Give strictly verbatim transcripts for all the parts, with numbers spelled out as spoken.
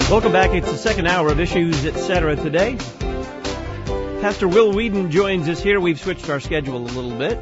Welcome back. It's the second hour of Issues, et cetera today. Pastor Will Weedon joins us here. We've switched our schedule a little bit.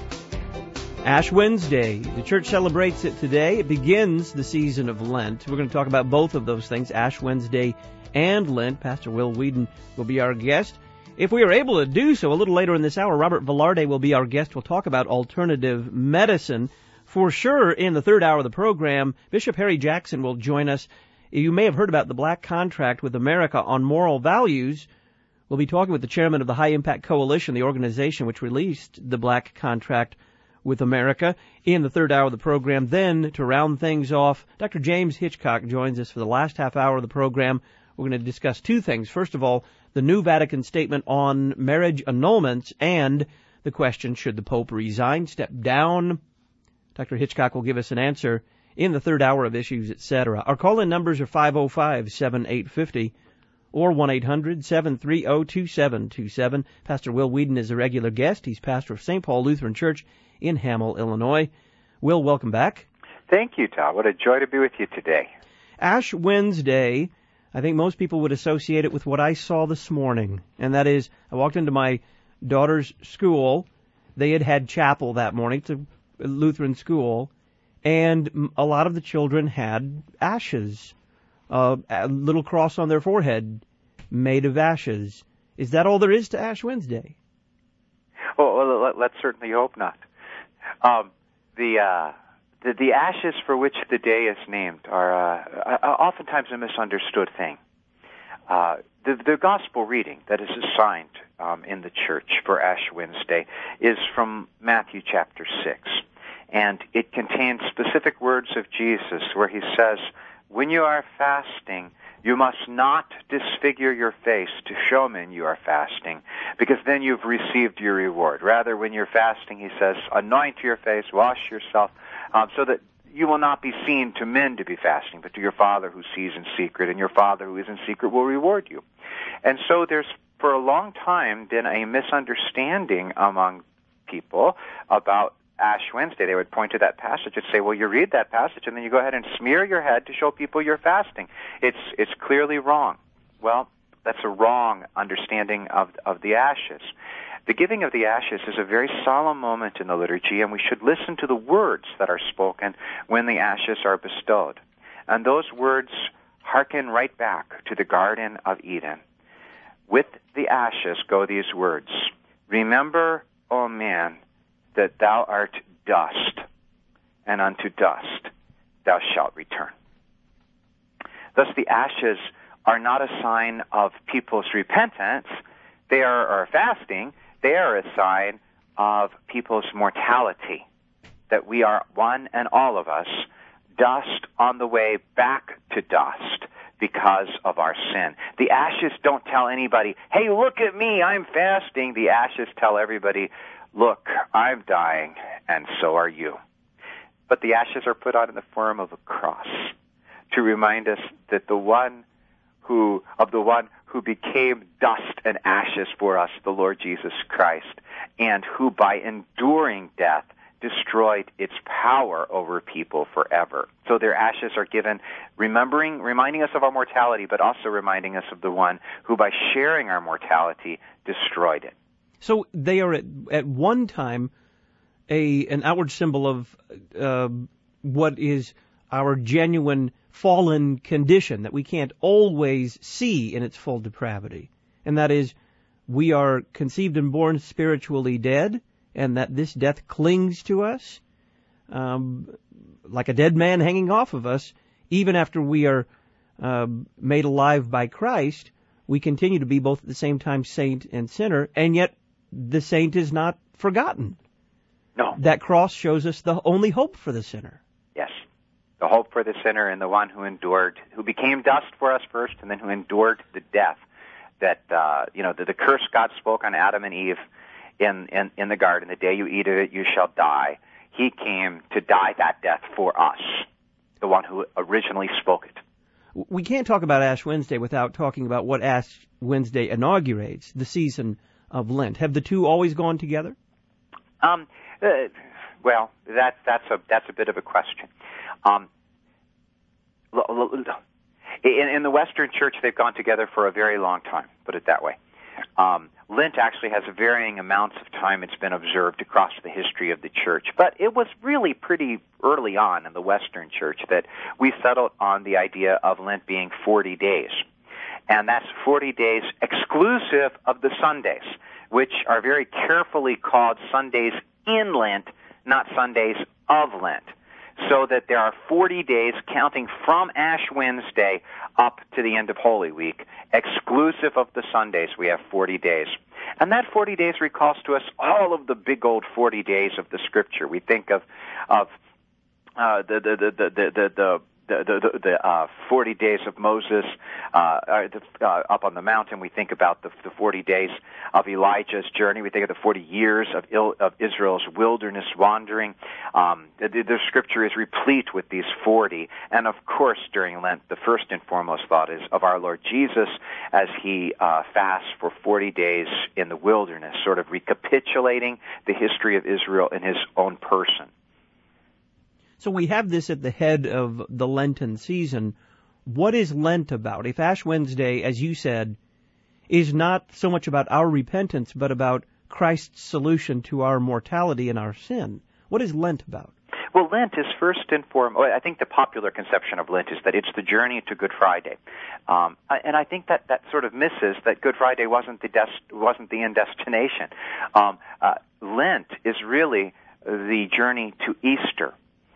Ash Wednesday. The church celebrates it today. It begins the season of Lent. We're going to talk about both of those things, Ash Wednesday and Lent. Pastor Will Weedon will be our guest. If we are able to do so a little later in this hour, Robert Velarde will be our guest. We'll talk about alternative medicine. For sure, in the third hour of the program, Bishop Harry Jackson will join us. You may have heard about the Black Contract with America on moral values. We'll be talking with the chairman of the High Impact Coalition, the organization which released the Black Contract with America, in the third hour of the program. Then, to round things off, Doctor James Hitchcock joins us for the last half hour of the program. We're going to discuss two things. First of all, the new Vatican statement on marriage annulments and the question, should the Pope resign, step down? Doctor Hitchcock will give us an answer in the third hour of Issues, et cetera. Our call-in numbers are five oh five, seven eight five oh or one eight hundred, seven three zero, two seven two seven. Pastor Will Weedon is a regular guest. He's pastor of Saint Paul Lutheran Church in Hamel, Illinois. Will, welcome back. Thank you, Tom. What a joy to be with you today. Ash Wednesday, I think most people would associate it with what I saw this morning, and that is I walked into my daughter's school. They had had chapel that morning. It's a Lutheran school. And a lot of the children had ashes, uh, a little cross on their forehead made of ashes. Is that all there is to Ash Wednesday? Well, well let, let's certainly hope not. Um, the, uh, the the ashes for which the day is named are uh, oftentimes a misunderstood thing. Uh, the, the gospel reading that is assigned um, in the church for Ash Wednesday is from Matthew chapter six. And it contains specific words of Jesus where he says, when you are fasting, you must not disfigure your face to show men you are fasting, because then you've received your reward. Rather, when you're fasting, he says, anoint your face, wash yourself, um, so that you will not be seen to men to be fasting, but to your Father who sees in secret, and your Father who is in secret will reward you. And so there's, for a long time, been a misunderstanding among people about Ash Wednesday. They would point to that passage and say, well, you read that passage and then you go ahead and smear your head to show people you're fasting. It's it's clearly wrong. Well, that's a wrong understanding of of the ashes. The giving of the ashes is a very solemn moment in the liturgy, and we should listen to the words that are spoken when the ashes are bestowed. And those words hearken right back to the Garden of Eden. With the ashes go these words, remember, O man, that thou art dust, and unto dust thou shalt return. Thus the ashes are not a sign of people's repentance, they are, or fasting, they are a sign of people's mortality, that we are, one and all of us, dust on the way back to dust because of our sin. The ashes don't tell anybody, hey, look at me, I'm fasting. The ashes tell everybody, look, I'm dying, and so are you. But the ashes are put on in the form of a cross to remind us that the one who, of the one who became dust and ashes for us, the Lord Jesus Christ, and who by enduring death destroyed its power over people forever. So their ashes are given, remembering, reminding us of our mortality, but also reminding us of the one who by sharing our mortality destroyed it. So they are at, at one time a an outward symbol of uh, what is our genuine fallen condition that we can't always see in its full depravity. And that is, we are conceived and born spiritually dead, and that this death clings to us um, like a dead man hanging off of us. Even after we are uh, made alive by Christ, we continue to be both at the same time saint and sinner, and yet the saint is not forgotten. No. That cross shows us the only hope for the sinner. Yes. The hope for the sinner and the one who endured, who became dust for us first, and then who endured the death that, uh, you know, the, the curse God spoke on Adam and Eve in, in, in the garden. The day you eat of it, you shall die. He came to die that death for us, the one who originally spoke it. We can't talk about Ash Wednesday without talking about what Ash Wednesday inaugurates, the season of Lent. Have the two always gone together? Um, uh, well, that, that's a that's a bit of a question. Um, In, in the Western Church, they've gone together for a very long time, put it that way. Um, Lent actually has varying amounts of time it's been observed across the history of the Church. But it was really pretty early on in the Western Church that we settled on the idea of Lent being forty days. And that's forty days exclusive of the Sundays, which are very carefully called Sundays in Lent, not Sundays of Lent. So that there are forty days counting from Ash Wednesday up to the end of Holy Week. Exclusive of the Sundays, we have forty days. And that forty days recalls to us all of the big old forty days of the Scripture. We think of of uh, the, the, the, the, the, the The, the, the uh, forty days of Moses uh, uh, up on the mountain. We think about the, the forty days of Elijah's journey. We think of the forty years of, Il, of Israel's wilderness wandering. Um, the, the Scripture is replete with these forty. And, of course, during Lent, the first and foremost thought is of our Lord Jesus as he uh, fasts for forty days in the wilderness, sort of recapitulating the history of Israel in his own person. So we have this at the head of the Lenten season. What is Lent about? If Ash Wednesday, as you said, is not so much about our repentance, but about Christ's solution to our mortality and our sin, what is Lent about? Well, Lent is first and foremost, I think the popular conception of Lent is that it's the journey to Good Friday. Um, and I think that that sort of misses that Good Friday wasn't the, des- wasn't the end destination. Um, uh, Lent is really the journey to Easter.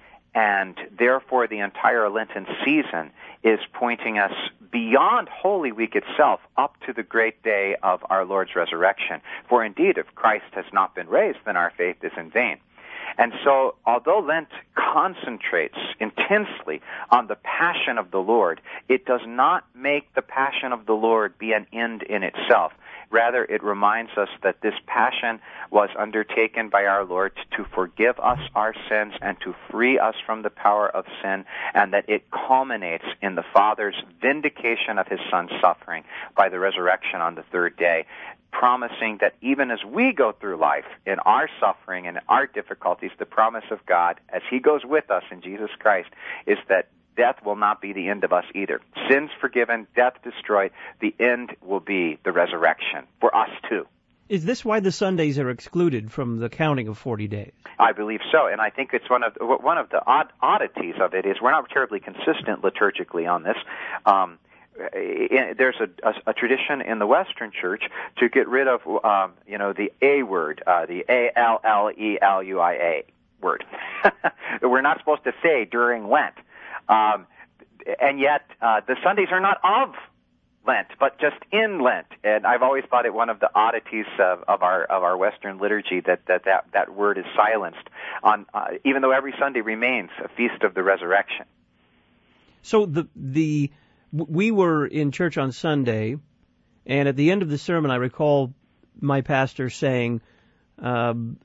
And therefore, the entire Lenten season is pointing us beyond Holy Week itself up to the great day of our Lord's resurrection. For indeed, if Christ has not been raised, then our faith is in vain. And so, although Lent concentrates intensely on the passion of the Lord, it does not make the passion of the Lord be an end in itself. Rather, it reminds us that this passion was undertaken by our Lord to forgive us our sins and to free us from the power of sin, and that it culminates in the Father's vindication of his Son's suffering by the resurrection on the third day, promising that even as we go through life in our suffering and our difficulties, the promise of God, as he goes with us in Jesus Christ, is that death will not be the end of us either. Sins forgiven, death destroyed, the end will be the resurrection for us too. Is this why the Sundays are excluded from the counting of forty days? I believe so, and I think it's one of one of the odd oddities of it is we're not terribly consistent liturgically on this. Um, There's a, a, a tradition in the Western Church to get rid of, um, you know, the A word, uh, the A L L E L U I A word. We're not supposed to say during Lent. Um, and yet, uh, the Sundays are not of Lent, but just in Lent. And I've always thought it one of the oddities of, of our of our Western liturgy that that, that, that word is silenced, on uh, even though every Sunday remains a feast of the resurrection. So the the we were in church on Sunday, and at the end of the sermon, I recall my pastor saying, um,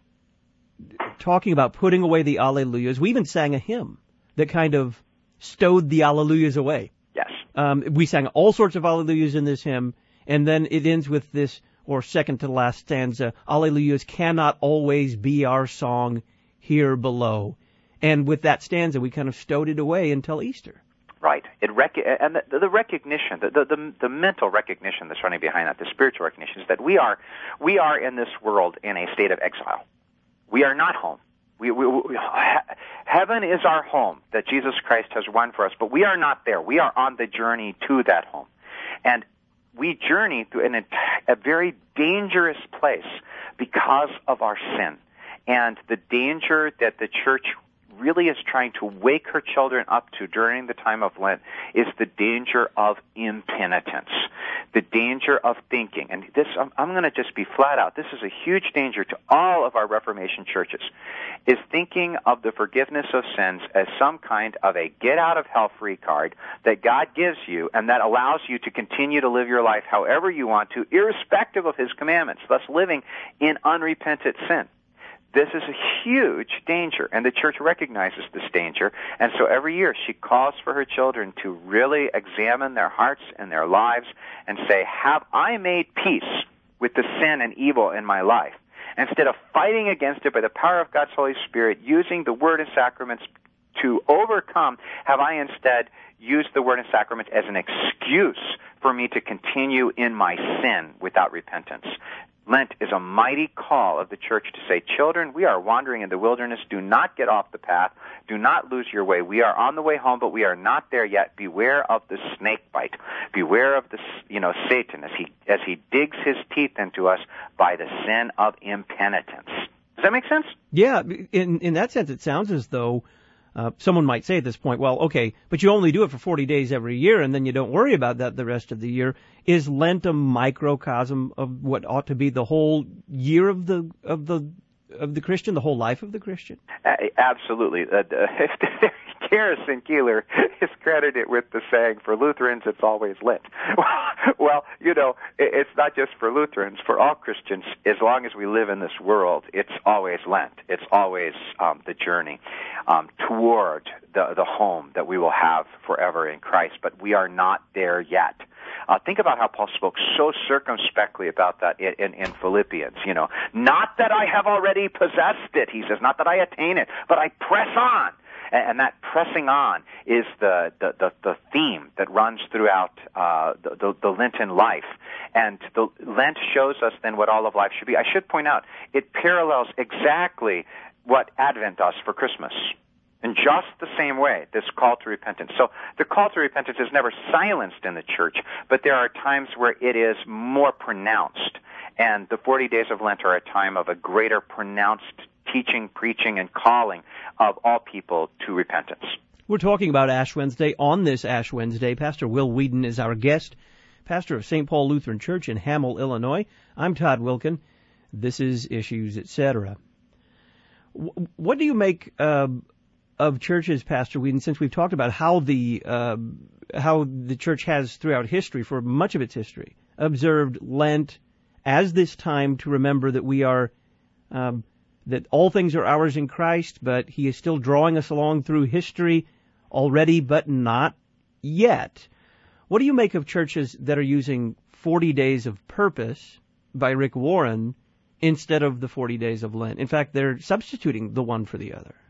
talking about putting away the Alleluias. We even sang a hymn that kind of stowed the Alleluias away. Yes. Um, we sang all sorts of Alleluias in this hymn, and then it ends with this, or second to the last stanza, Alleluias cannot always be our song here below. And with that stanza, we kind of stowed it away until Easter. Right. It rec- and the, the recognition, the, the the mental recognition that's running behind that, the spiritual recognition, is that we are we are in this world in a state of exile. We are not home. We, we, we, heaven is our home that Jesus Christ has won for us, but we are not there. We are on the journey to that home. And we journey through an, a very dangerous place because of our sin. And the danger that the church really is trying to wake her children up to during the time of Lent is the danger of impenitence, the danger of thinking. And this, I'm, I'm going to just be flat out, this is a huge danger to all of our Reformation churches, is thinking of the forgiveness of sins as some kind of a get-out-of-hell-free card that God gives you and that allows you to continue to live your life however you want to, irrespective of his commandments, thus living in unrepentant sin. This is a huge danger, and the church recognizes this danger, and so every year she calls for her children to really examine their hearts and their lives and say, have I made peace with the sin and evil in my life? Instead of fighting against it by the power of God's Holy Spirit, using the Word and sacraments to overcome, have I instead used the word and sacrament as an excuse for me to continue in my sin without repentance? Lent is a mighty call of the church to say, children, we are wandering in the wilderness. Do not get off the path. Do not lose your way. We are on the way home, but we are not there yet. Beware of the snake bite. Beware of the, you know, Satan as he as he digs his teeth into us by the sin of impenitence. Does that make sense? Yeah, in in that sense, it sounds as though uh, someone might say at this point, well, okay, but you only do it for forty days every year, and then you don't worry about that the rest of the year. Is Lent a microcosm of what ought to be the whole year of the of the of the Christian, the whole life of the Christian? Uh, absolutely. Uh, Garrison Keillor is credited with the saying, for Lutherans, it's always Lent. Well, you know, it's not just for Lutherans. For all Christians, as long as we live in this world, it's always Lent. It's always um, the journey um, toward the, the home that we will have forever in Christ. But we are not there yet. Uh, think about how Paul spoke so circumspectly about that in, in, in Philippians. You know, not that I have already possessed it, he says, not that I attain it, but I press on. And, and that pressing on is the, the, the, the theme that runs throughout uh, the, the, the Lenten life. And the Lent shows us then what all of life should be. I should point out, it parallels exactly what Advent does for Christmas. In just the same way, this call to repentance. So the call to repentance is never silenced in the church, but there are times where it is more pronounced. And the forty days of Lent are a time of a greater pronounced teaching, preaching, and calling of all people to repentance. We're talking about Ash Wednesday. On this Ash Wednesday, Pastor Will Weedon is our guest, pastor of Saint Paul Lutheran Church in Hamel, Illinois. I'm Todd Wilken. This is Issues, et cetera. What do you make uh, of churches, Pastor Weedon, since we've talked about how the uh, how the church has throughout history, for much of its history, observed Lent as this time to remember that we are um, that all things are ours in Christ, but He is still drawing us along through history already, but not yet. What do you make of churches that are using forty days of purpose by Rick Warren instead of the forty days of Lent? In fact, they're substituting the one for the other.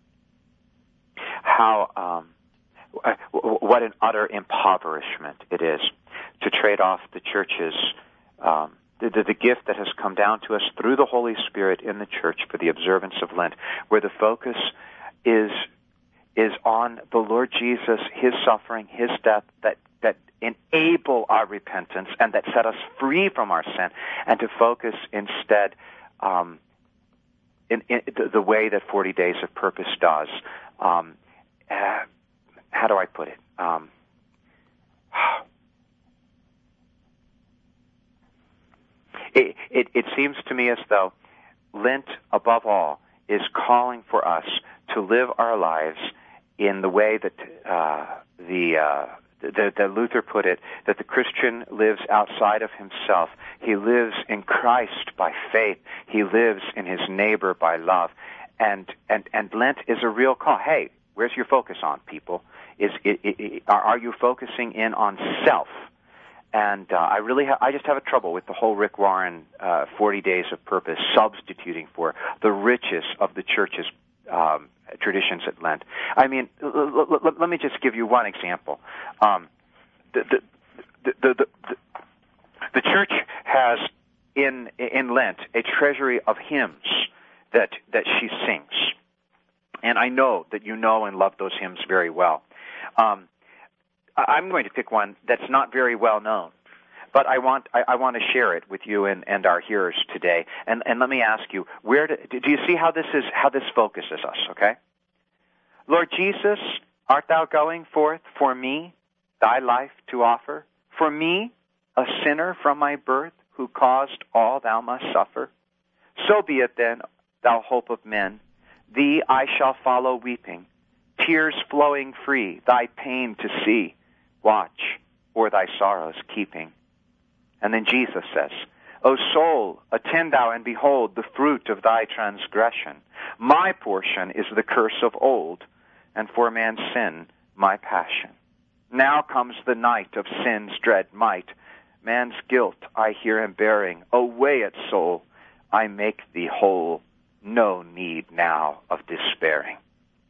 How, um, what an utter impoverishment it is to trade off the church's, um, the, the, the gift that has come down to us through the Holy Spirit in the church for the observance of Lent, where the focus is is on the Lord Jesus, His suffering, His death, that, that enable our repentance and that set us free from our sin, and to focus instead um, in, in the, the way that forty days of purpose does. Um, Uh, how do I put it? Um, it, it? It seems to me as though Lent, above all, is calling for us to live our lives in the way that uh, the, uh, the that Luther put it, that the Christian lives outside of himself. He lives in Christ by faith. He lives in his neighbor by love. And and and Lent is a real call. Hey, where's your focus on, people? Is it, it, it, are, are you focusing in on self? And uh, I really, ha- I just have a trouble with the whole Rick Warren uh, forty days of purpose substituting for the richest of the church's um, traditions at Lent. I mean, l- l- l- let me just give you one example. Um, the, the, the, the, the, the church has in in Lent a treasury of hymns that that she sings. And I know that you know and love those hymns very well. Um, I'm going to pick one that's not very well known, but I want I, I want to share it with you and, and our hearers today. And, and let me ask you, where do, do you see how this is how this focuses us? Okay, Lord Jesus, art Thou going forth for me, Thy life to offer? For me, a sinner from my birth, who caused all Thou must suffer? So be it then, Thou hope of men. Thee I shall follow weeping, tears flowing free, Thy pain to see, watch o'er Thy sorrows keeping. And then Jesus says, O soul, attend thou and behold the fruit of thy transgression. My portion is the curse of old, and for man's sin my passion. Now comes the night of sin's dread might. Man's guilt I hear him bearing. Away it, soul, I make thee whole. No need now of despairing.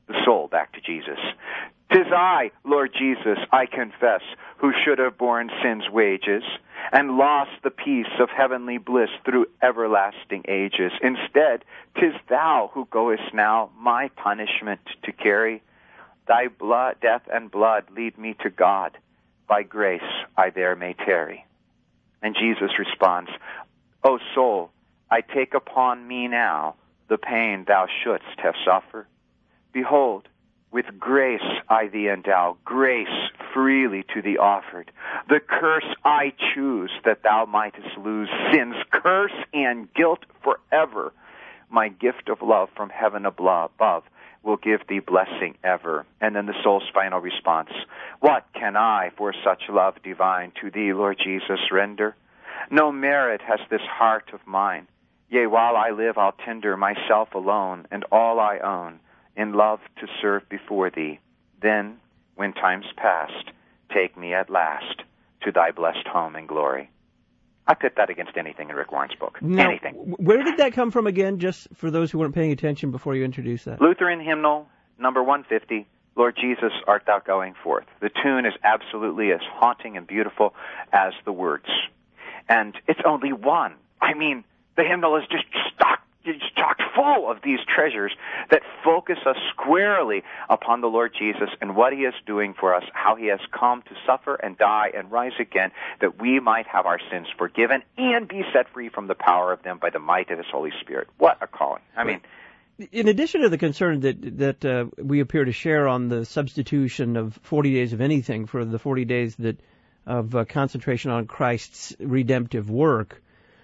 the soul back to Jesus. "'Tis I, Lord Jesus, I confess, who should have borne sin's wages and lost the peace of heavenly bliss through everlasting ages. Instead, 'tis thou who goest now my punishment to carry. Thy blood, death and blood lead me to God. By grace I there may tarry." And Jesus responds, "O soul, I take upon me now the pain thou shouldst have suffered. Behold, with grace I thee endow, grace freely to thee offered. The curse I choose that thou mightest lose, sin's curse and guilt forever. My gift of love from heaven above will give thee blessing ever." And then the soul's final response, "What can I for such love divine to thee, Lord Jesus, render? No merit has this heart of mine. Yea, while I live I'll tender myself alone and all I own in love to serve before thee. Then, when time's past, take me at last to thy blessed home in glory." I pit that against anything in Rick Warren's book. Now, anything. Where did that come from again, just for those who weren't paying attention before you introduced that? Lutheran hymnal, number one fifty, "Lord Jesus, art thou going forth." The tune is absolutely as haunting and beautiful as the words. And it's only one. I mean, the hymnal is just stocked, just chock full of these treasures that focus us squarely upon the Lord Jesus and what he is doing for us, how he has come to suffer and die and rise again, that we might have our sins forgiven and be set free from the power of them by the might of his Holy Spirit. What a calling. I mean, in addition to the concern that that uh, we appear to share on the substitution of forty days of anything for the forty days that of uh, concentration on Christ's redemptive work,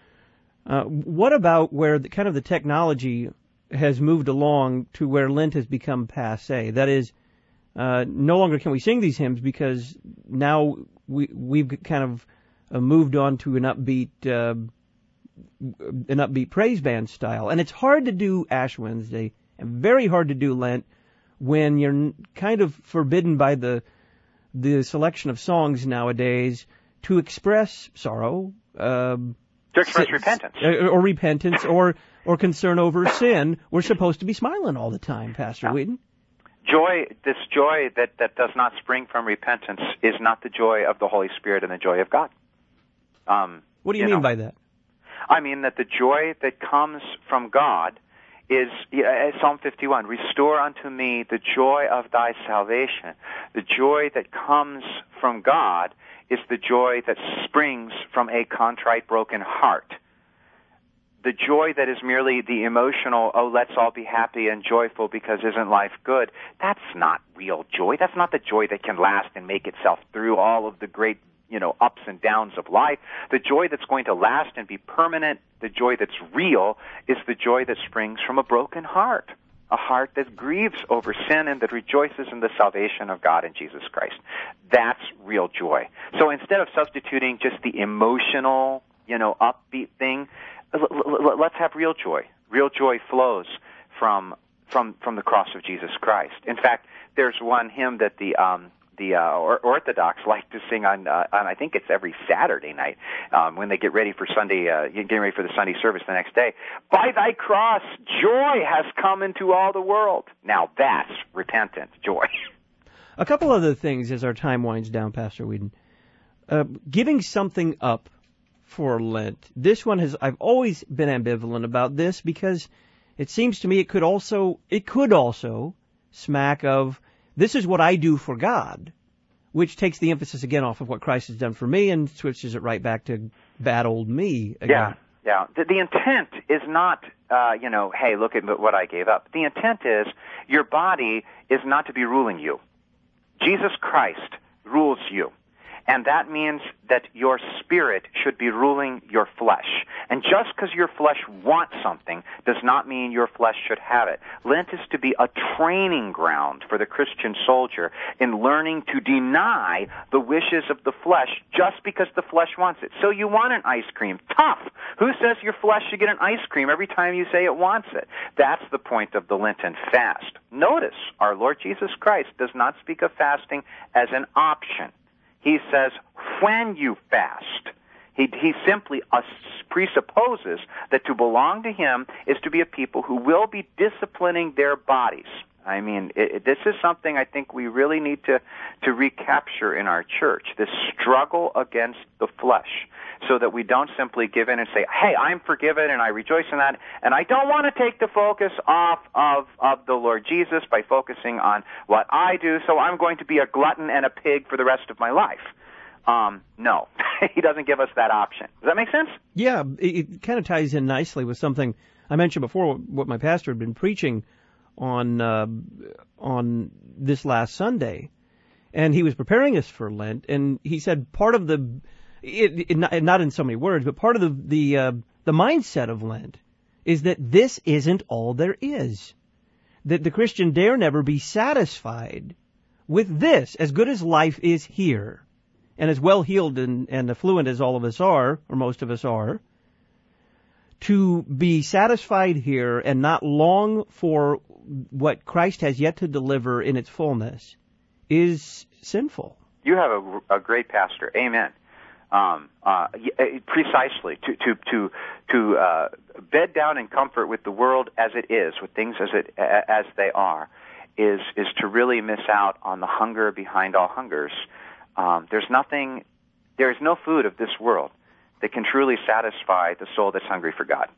uh, what about where the, kind of the technology has moved along to where Lent has become passé? That is, uh, no longer can we sing these hymns because now we we've kind of uh, moved on to an upbeat uh, an upbeat praise band style, and it's hard to do Ash Wednesday and very hard to do Lent when you're kind of forbidden by the the selection of songs nowadays to express sorrow, uh, to express si- repentance, or, or repentance, or or concern over sin. We're supposed to be smiling all the time, Pastor yeah. Whedon. Joy, this joy that, that does not spring from repentance is not the joy of the Holy Spirit and the joy of God. Um, what do you, you mean know, by that? I mean that the joy that comes from God is, yeah, Psalm fifty-one, "Restore unto me the joy of thy salvation." The joy that comes from God is the joy that springs from a contrite, broken heart. The joy that is merely the emotional, "Oh, let's all be happy and joyful because isn't life good," that's not real joy. That's not the joy that can last and make itself through all of the great, you know, ups and downs of life. The joy that's going to last and be permanent, the joy that's real, is the joy that springs from a broken heart, a heart that grieves over sin and that rejoices in the salvation of God in Jesus Christ. That's real joy. So instead of substituting just the emotional, you know, upbeat thing, let's have real joy. Real joy flows from from from the cross of Jesus Christ. In fact, there's one hymn that the um the uh, Orthodox like to sing on, uh, on, I think it's every Saturday night, um, when they get ready for Sunday, uh, getting ready for the Sunday service the next day. "By thy cross, joy has come into all the world." Now that's repentant joy. A couple other things as our time winds down, Pastor Whedon. Uh, giving something up for Lent. This one has, I've always been ambivalent about this because it seems to me it could also, it could also smack of, this is what I do for God, which takes the emphasis again off of what Christ has done for me and switches it right back to bad old me again. Yeah, yeah. The, the intent is not, uh, you know, hey, look at what I gave up. The intent is your body is not to be ruling you. Jesus Christ rules you. And that means that your spirit should be ruling your flesh. And just because your flesh wants something does not mean your flesh should have it. Lent is to be a training ground for the Christian soldier in learning to deny the wishes of the flesh just because the flesh wants it. So you want an ice cream. Tough. Who says your flesh should get an ice cream every time you say it wants it? That's the point of the Lenten fast. Notice, our Lord Jesus Christ does not speak of fasting as an option. He says, when you fast. He, he simply uh, presupposes that to belong to him is to be a people who will be disciplining their bodies. I mean, it, it, this is something I think we really need to, to recapture in our church, this struggle against the flesh, so that we don't simply give in and say, hey, I'm forgiven and I rejoice in that, and I don't want to take the focus off of, of the Lord Jesus by focusing on what I do, so I'm going to be a glutton and a pig for the rest of my life. Um, no, he doesn't give us that option. Does that make sense? Yeah, it, it kind of ties in nicely with something I mentioned before, what my pastor had been preaching on uh, on this last Sunday, and he was preparing us for Lent, and he said part of the, it, it, not, not in so many words, but part of the the uh, the mindset of Lent is that this isn't all there is, that the Christian dare never be satisfied with this, as good as life is here, and as well healed and, and affluent as all of us are, or most of us are. To be satisfied here and not long for what Christ has yet to deliver in its fullness is sinful. You have a, a great pastor. Amen. Um, uh, precisely to to to to uh, bed down in comfort with the world as it is, with things as it as they are, is is to really miss out on the hunger behind all hungers. Um, there's nothing. There is no food of this world that can truly satisfy the soul that's hungry for God.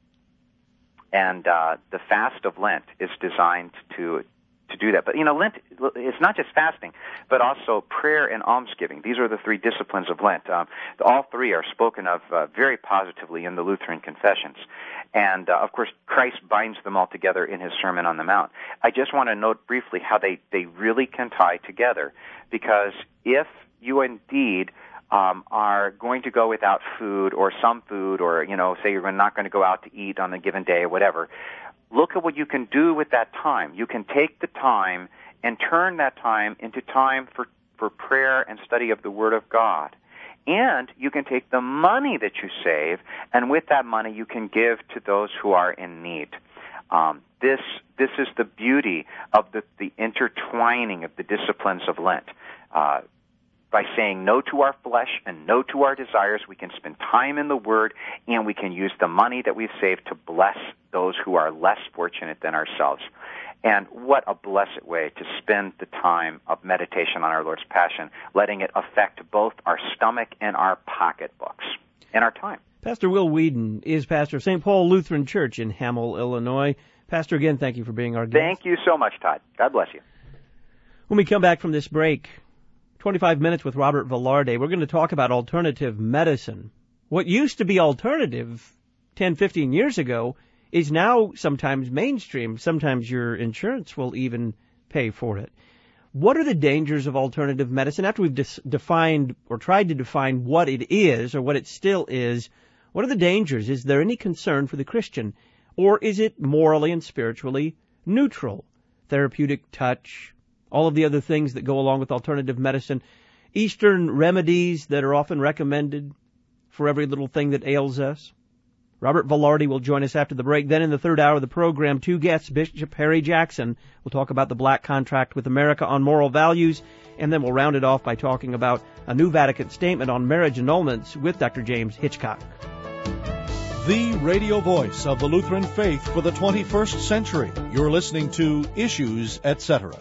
And uh, the fast of Lent is designed to to do that. But, you know, Lent, it's not just fasting, but also prayer and almsgiving. These are the three disciplines of Lent. Um, all three are spoken of uh, very positively in the Lutheran confessions. And, uh, of course, Christ binds them all together in his Sermon on the Mount. I just want to note briefly how they, they really can tie together, because if you indeed Um, are going to go without food or some food, or, you know, say you're not going to go out to eat on a given day or whatever, look at what you can do with that time. You can take the time and turn that time into time for, for prayer and study of the Word of God. And you can take the money that you save, and with that money you can give to those who are in need. Um, this this is the beauty of the, the intertwining of the disciplines of Lent. Uh, By saying no to our flesh and no to our desires, we can spend time in the Word, and we can use the money that we've saved to bless those who are less fortunate than ourselves. And what a blessed way to spend the time of meditation on our Lord's Passion, letting it affect both our stomach and our pocketbooks and our time. Pastor Will Weedon is pastor of Saint Paul Lutheran Church in Hamel, Illinois. Pastor, again, thank you for being our guest. Thank you so much, Todd. God bless you. When we come back from this break, twenty-five minutes with Robert Velarde, we're going to talk about alternative medicine. What used to be alternative ten, fifteen years ago is now sometimes mainstream. Sometimes your insurance will even pay for it. What are the dangers of alternative medicine? After we've dis- defined or tried to define what it is or what it still is, what are the dangers? Is there any concern for the Christian? Or is it morally and spiritually neutral? Therapeutic touch, all of the other things that go along with alternative medicine, Eastern remedies that are often recommended for every little thing that ails us. Robert Velarde will join us after the break. Then in the third hour of the program, two guests, Bishop Harry Jackson will talk about the Black Contract with America on moral values, and then we'll round it off by talking about a new Vatican statement on marriage annulments with Doctor James Hitchcock. The radio voice of the Lutheran faith for the twenty-first century. You're listening to Issues, et cetera.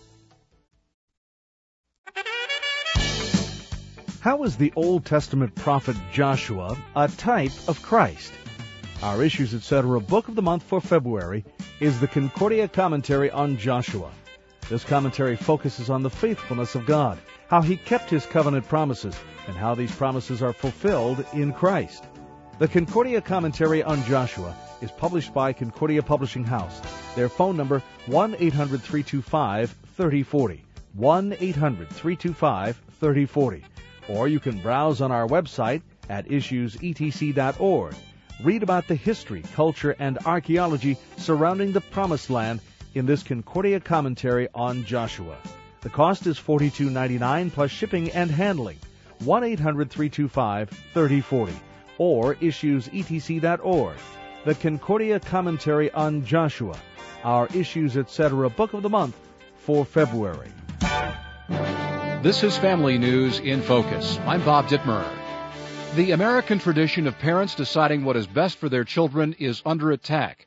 How is the Old Testament prophet Joshua a type of Christ? Our Issues, et cetera book of the month for February is the Concordia Commentary on Joshua. This commentary focuses on the faithfulness of God, how he kept his covenant promises, and how these promises are fulfilled in Christ. The Concordia Commentary on Joshua is published by Concordia Publishing House. Their phone number, one eight hundred, three two five, three oh four oh, one eight hundred, three two five, three oh four oh. Or you can browse on our website at issues e t c dot org. Read about the history, culture, and archaeology surrounding the Promised Land in this Concordia Commentary on Joshua. The cost is forty-two ninety-nine plus shipping and handling. one eight hundred, three two five, three oh four oh. Or issues e t c dot org. The Concordia Commentary on Joshua, our Issues, et cetera book of the month for February. This is Family News in Focus. I'm Bob Dittmer. The American tradition of parents deciding what is best for their children is under attack.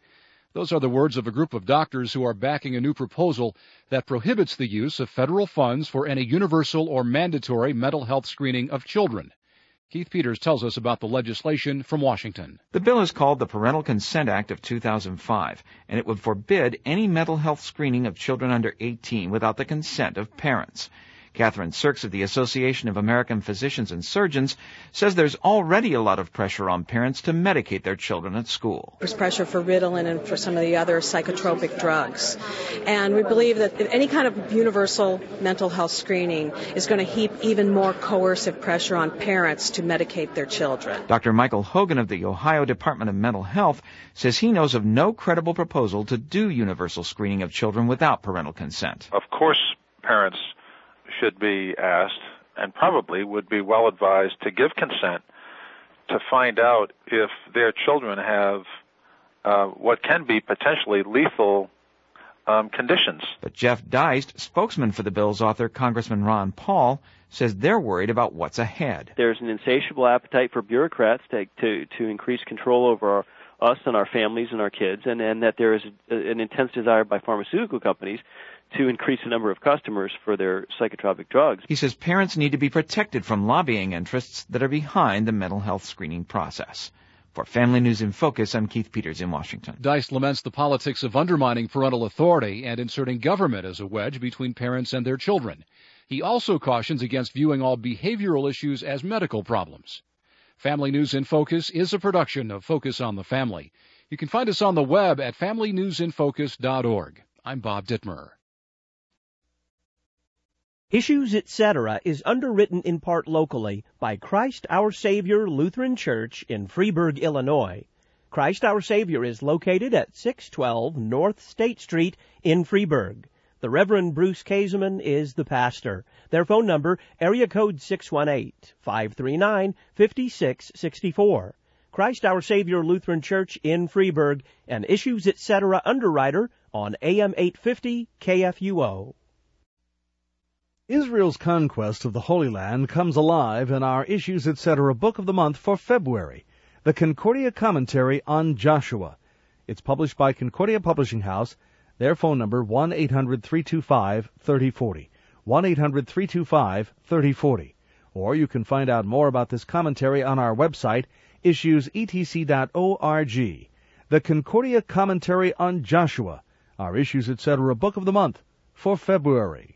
Those are the words of a group of doctors who are backing a new proposal that prohibits the use of federal funds for any universal or mandatory mental health screening of children. Keith Peters tells us about the legislation from Washington. The bill is called the Parental Consent Act of two thousand five, and it would forbid any mental health screening of children under eighteen without the consent of parents. Catherine Sirks of the Association of American Physicians and Surgeons says there's already a lot of pressure on parents to medicate their children at school. There's pressure for Ritalin and for some of the other psychotropic drugs. And we believe that any kind of universal mental health screening is going to heap even more coercive pressure on parents to medicate their children. Doctor Michael Hogan of the Ohio Department of Mental Health says he knows of no credible proposal to do universal screening of children without parental consent. Of course, parents should be asked, and probably would be well advised, to give consent to find out if their children have uh, what can be potentially lethal um, conditions. But Jeff Deist, spokesman for the bill's author, Congressman Ron Paul, says they're worried about what's ahead. There's an insatiable appetite for bureaucrats to to, to increase control over our, us and our families and our kids, and, and that there is a, an intense desire by pharmaceutical companies to increase the number of customers for their psychotropic drugs. He says parents need to be protected from lobbying interests that are behind the mental health screening process. For Family News in Focus, I'm Keith Peters in Washington. Deist laments the politics of undermining parental authority and inserting government as a wedge between parents and their children. He also cautions against viewing all behavioral issues as medical problems. Family News in Focus is a production of Focus on the Family. You can find us on the web at family news in focus dot org. I'm Bob Dittmer. Issues, et cetera is underwritten in part locally by Christ Our Savior Lutheran Church in Freeburg, Illinois. Christ Our Savior is located at six twelve North State Street in Freeburg. The Reverend Bruce Kaseman is the pastor. Their phone number, area code six one eight, five three nine, five six six four. Christ Our Savior Lutheran Church in Freeburg, and Issues, et cetera underwriter on A M eight fifty K F U O. Israel's conquest of the Holy Land comes alive in our Issues, et cetera book of the month for February, the Concordia Commentary on Joshua. It's published by Concordia Publishing House. Their phone number, one eight hundred, three two five, three oh four oh, one eight hundred, three two five, three oh four oh. Or you can find out more about this commentary on our website, issues e t c dot org. The Concordia Commentary on Joshua, our Issues, et cetera book of the month for February.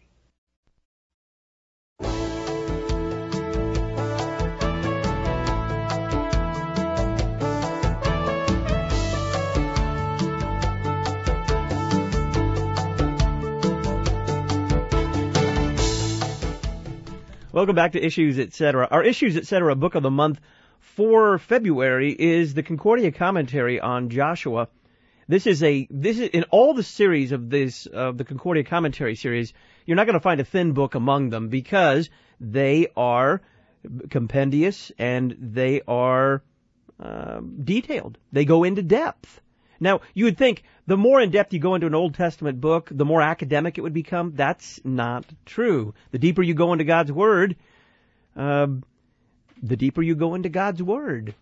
Welcome back to Issues, et cetera. Our Issues, et cetera book of the month for February is the Concordia Commentary on Joshua. This is a this is in all the series of this of the Concordia Commentary series. You're not going to find a thin book among them because they are compendious and they are uh, detailed. They go into depth. Now, you would think the more in-depth you go into an Old Testament book, the more academic it would become. That's not true. The deeper you go into God's Word, uh, the deeper you go into God's Word.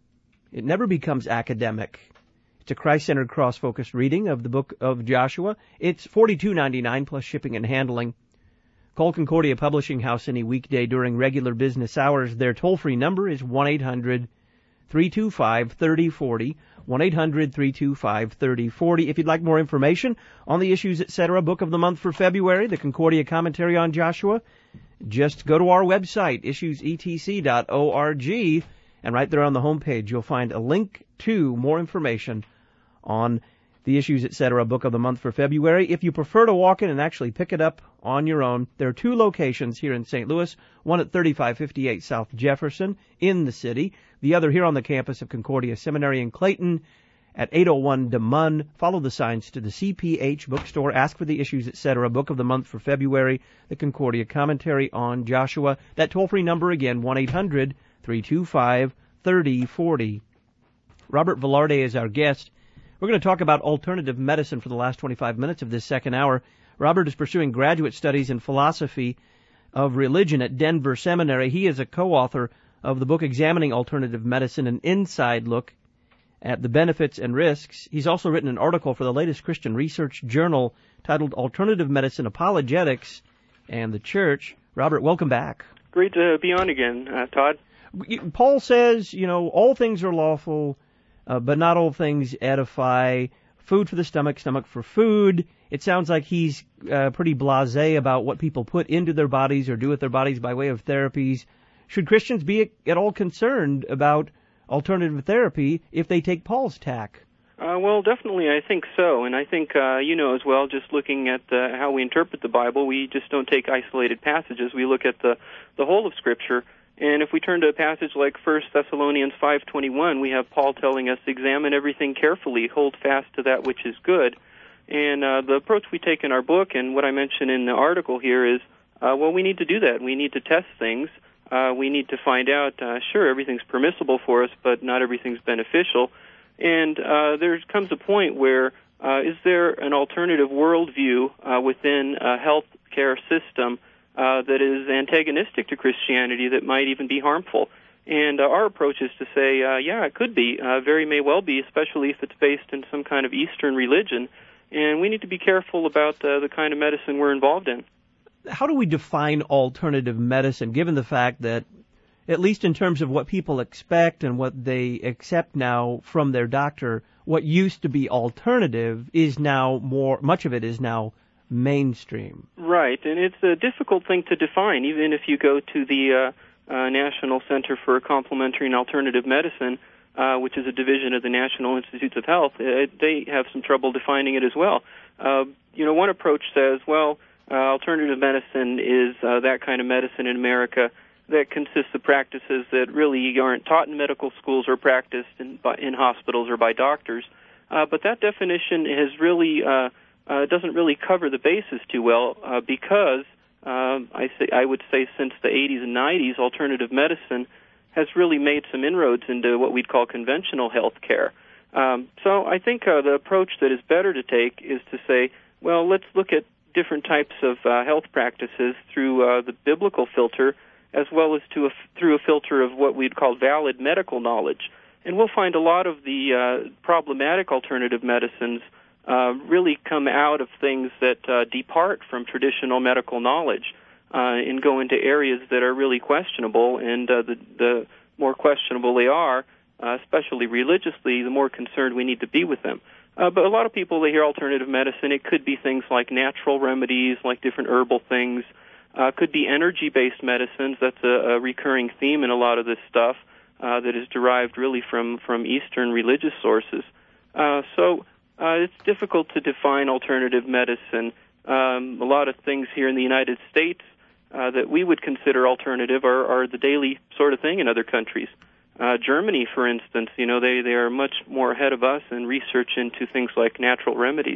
It never becomes academic. It's a Christ-centered, cross-focused reading of the book of Joshua. It's forty-two ninety-nine plus shipping and handling. Call Concordia Publishing House any weekday during regular business hours. Their toll-free number is one eight hundred, three two five, three oh four oh, one eight hundred, three two five, three oh four oh. If you'd like more information on the Issues, et cetera book of the month for February, the Concordia Commentary on Joshua, just go to our website, issues e t c dot org, and right there on the homepage you'll find a link to more information on the Issues, et cetera book of the month for February. If you prefer to walk in and actually pick it up on your own, there are two locations here in Saint Louis, one at thirty-five fifty-eight South Jefferson in the city, the other here on the campus of Concordia Seminary in Clayton at eight oh one DeMunn. Follow the signs to the C P H bookstore. Ask for the Issues, et cetera book of the month for February, the Concordia Commentary on Joshua. That toll-free number again, one eight hundred, three two five, three oh four oh. Robert Velarde is our guest. We're going to talk about alternative medicine for the last twenty-five minutes of this second hour. Robert is pursuing graduate studies in philosophy of religion at Denver Seminary. He is a co-author of the book Examining Alternative Medicine, an inside look at the benefits and risks. He's also written an article for the latest Christian research journal titled Alternative Medicine Apologetics and the Church. Robert, welcome back. Great to be on again, uh, Todd. Paul says, you know, all things are lawful, uh, but not all things edify. Food for the stomach, stomach for food. It sounds like he's uh, pretty blasé about what people put into their bodies or do with their bodies by way of therapies. Should Christians be at all concerned about alternative therapy if they take Paul's tack? Uh, well, definitely, I think so. And I think, uh, you know as well, just looking at uh, how we interpret the Bible, we just don't take isolated passages. We look at the, the whole of Scripture. And if we turn to a passage like First Thessalonians five twenty-one, we have Paul telling us, examine everything carefully, hold fast to that which is good. And uh, the approach we take in our book, and what I mentioned in the article here is, uh, well, we need to do that. We need to test things. Uh, we need to find out, uh, sure, everything's permissible for us, but not everything's beneficial. And uh, there comes a point where, uh, is there an alternative worldview uh, within a health care system uh, that is antagonistic to Christianity that might even be harmful? And uh, our approach is to say, uh, yeah, it could be, uh, very may well be, especially if it's based in some kind of Eastern religion. And we need to be careful about uh, the kind of medicine we're involved in. How do we define alternative medicine, given the fact that, at least in terms of what people expect and what they accept now from their doctor, what used to be alternative is now more, much of it is now mainstream? Right, and it's a difficult thing to define, even if you go to the uh, uh, National Center for Complementary and Alternative Medicine, uh, which is a division of the National Institutes of Health. Uh, they have some trouble defining it as well. Uh, you know, one approach says, well, uh, alternative medicine is uh, that kind of medicine in America that consists of practices that really aren't taught in medical schools or practiced in, by, in hospitals or by doctors. Uh, but that definition has really uh, uh, doesn't really cover the basis too well uh, because uh, I say I would say since the eighties and nineties, alternative medicine has really made some inroads into what we'd call conventional health care. Um, so I think uh, the approach that is better to take is to say, well, let's look at different types of uh, health practices through uh, the biblical filter, as well as to a, through a filter of what we'd call valid medical knowledge. And we'll find a lot of the uh, problematic alternative medicines uh, really come out of things that uh, depart from traditional medical knowledge uh, and go into areas that are really questionable. And uh, the, the more questionable they are, uh, especially religiously, the more concerned we need to be with them. Uh, but a lot of people, they hear alternative medicine. It could be things like natural remedies, like different herbal things. Uh, could be energy-based medicines. That's a, a recurring theme in a lot of this stuff uh, that is derived really from, from Eastern religious sources. Uh, so uh, it's difficult to define alternative medicine. Um, a lot of things here in the United States uh, that we would consider alternative are, are the daily sort of thing in other countries. Uh, Germany, for instance, you know, they, they are much more ahead of us in research into things like natural remedies.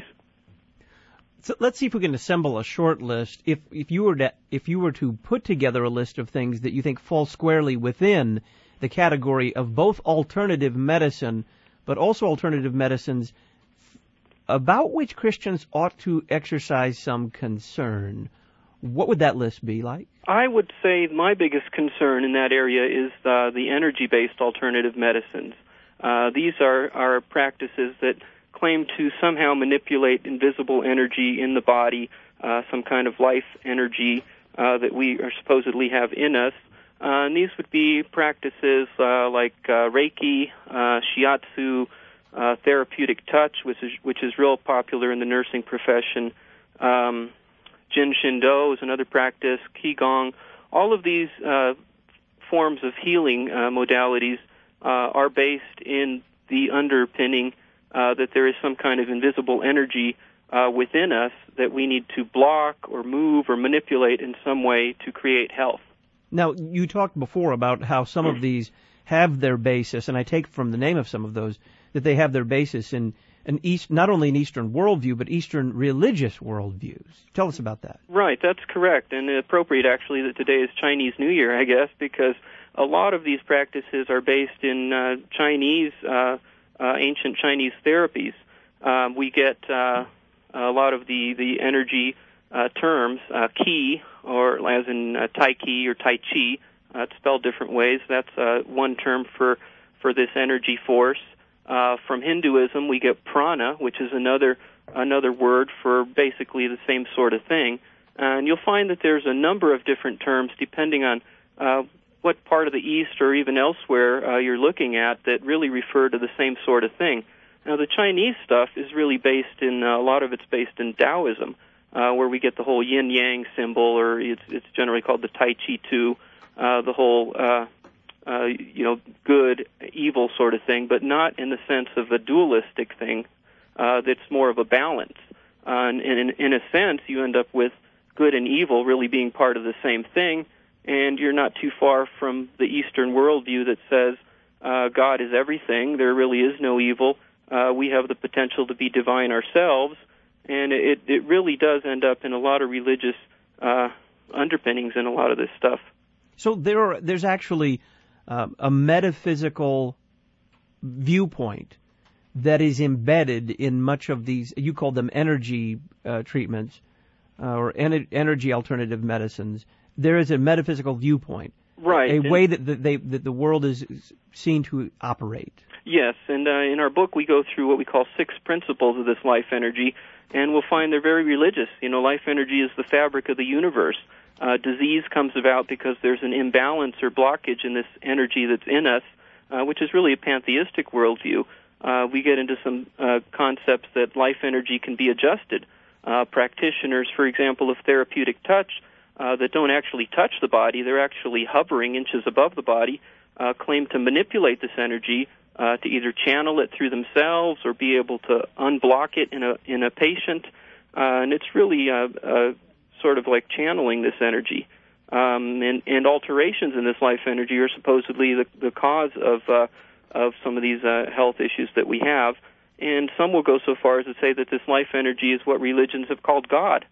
So let's see if we can assemble a short list. If if you were to if you were to put together a list of things that you think fall squarely within the category of both alternative medicine, but also alternative medicines about which Christians ought to exercise some concern, what would that list be like? I would say my biggest concern in that area is uh, the energy-based alternative medicines. Uh, these are, are practices that claim to somehow manipulate invisible energy in the body, uh, some kind of life energy uh, that we are supposedly have in us. Uh, and these would be practices uh, like uh, Reiki, uh, Shiatsu, uh, therapeutic touch, which is which is real popular in the nursing profession. Um, Jin Shindo is another practice, Qigong. All of these uh, forms of healing uh, modalities uh, are based in the underpinning uh, that there is some kind of invisible energy uh, within us that we need to block or move or manipulate in some way to create health. Now, you talked before about how some of these have their basis, and I take from the name of some of those that they have their basis in an East, not only an Eastern worldview, but Eastern religious worldviews. Tell us about that. Right, that's correct, and appropriate actually that today is Chinese New Year, I guess, because a lot of these practices are based in uh, Chinese, uh, uh, ancient Chinese therapies. Um, we get uh, a lot of the, the energy uh, terms, uh, qi, or as in uh, tai chi or tai chi. Uh, it's spelled different ways. That's uh, one term for, for this energy force. Uh, from Hinduism, we get prana, which is another another word for basically the same sort of thing. And you'll find that there's a number of different terms depending on uh, what part of the East or even elsewhere uh, you're looking at that really refer to the same sort of thing. Now, the Chinese stuff is really based in, uh, a lot of it's based in Taoism, uh, where we get the whole yin-yang symbol, or it's, it's generally called the Tai Chi Tu, uh, the whole, uh, uh, you know, good, evil sort of thing, but not in the sense of a dualistic thing. Uh, that's more of a balance. Uh, and in, in a sense, you end up with good and evil really being part of the same thing, and you're not too far from the Eastern worldview that says uh, God is everything, there really is no evil, uh, we have the potential to be divine ourselves, and it, it really does end up in a lot of religious uh, underpinnings in a lot of this stuff. So there are, there's actually uh, a metaphysical viewpoint that is embedded in much of these, you call them energy uh, treatments, uh, or en- energy alternative medicines. There is a metaphysical viewpoint, right? A and way that, that they that the world is seen to operate. Yes, and uh, in our book we go through what we call six principles of this life energy, and we'll find they're very religious. You know, life energy is the fabric of the universe. Uh, disease comes about because there's an imbalance or blockage in this energy that's in us, uh, which is really a pantheistic worldview. Uh, we get into some uh, concepts that life energy can be adjusted. Uh, practitioners, for example, of therapeutic touch, uh, that don't actually touch the body, they're actually hovering inches above the body, uh, claim to manipulate this energy, uh, to either channel it through themselves or be able to unblock it in a in a patient. Uh, and it's really uh, uh, sort of like channeling this energy. Um, and, and alterations in this life energy are supposedly the, the cause of uh, of some of these uh, health issues that we have. And some will go so far as to say that this life energy is what religions have called God.